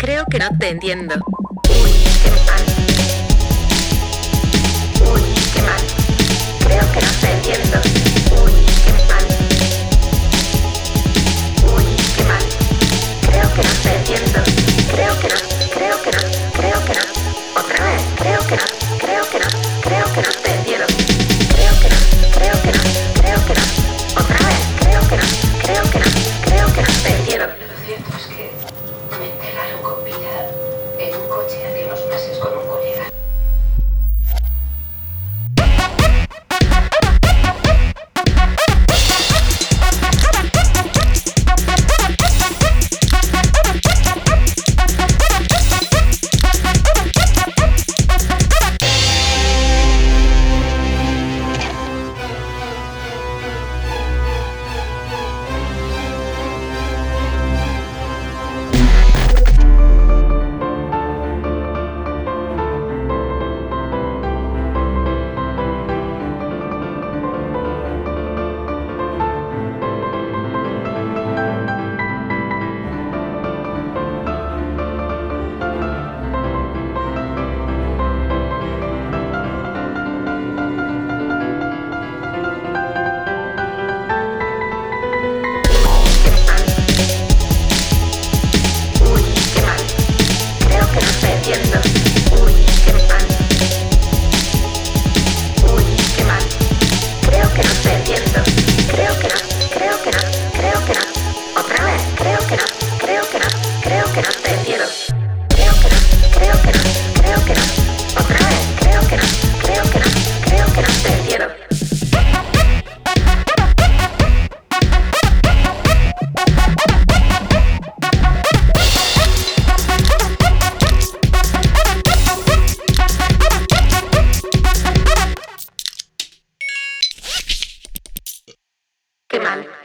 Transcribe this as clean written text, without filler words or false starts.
Creo que no te entiendo. Uy, qué mal. Uy, qué mal. Creo que no te entiendo. Uy, qué mal. Uy, qué mal. Creo que no te entiendo. Creo que no, creo que no, creo que no. Otra vez, creo que no, creo que no, creo que no te entiendo. Creo que no, creo que no, creo que no. Otra vez, creo que no, creo que no, creo que no te entiendo. Lo cierto es que me enterraron con vida en un coche hace unos meses con un colega. Uy, qué mal. Creo que no te entiendo. Uy, qué mal. Uy, qué mal. Creo que no te entiendo. Creo que no, creo que no, creo que no. Otra vez, creo que no, creo que no, creo que no te entiendo. Creo que no, creo que no, creo que no. Otra vez, creo que no, creo que no, creo que no te entiendo. Qué mal.